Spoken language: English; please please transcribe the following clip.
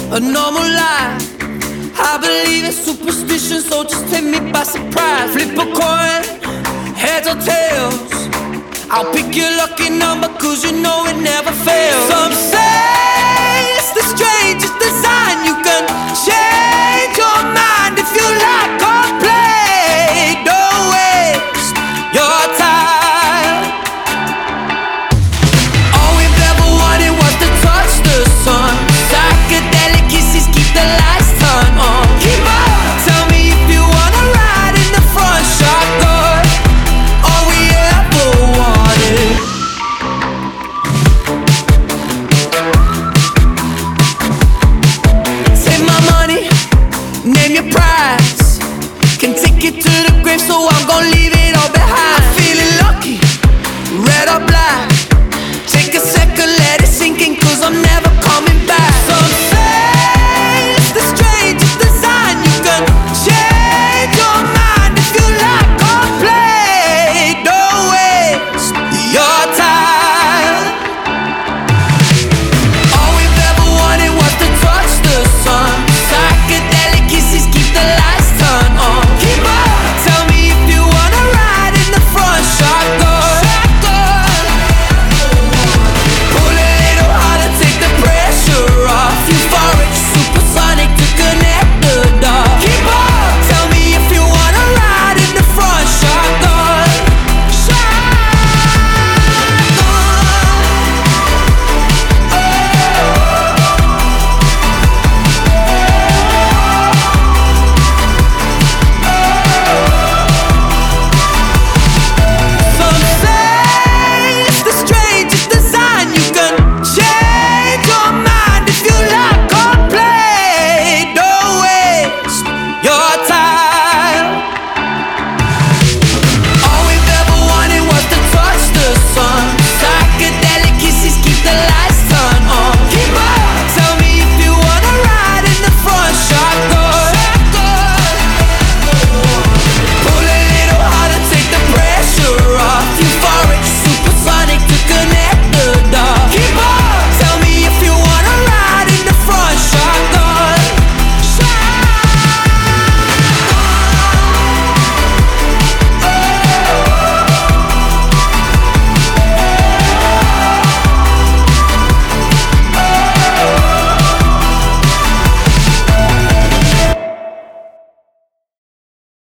a normal life. I believe in superstition, so just take me by surprise. Flip a coin, heads or tails, I'll pick your lucky number, cause you know it never fails. Some say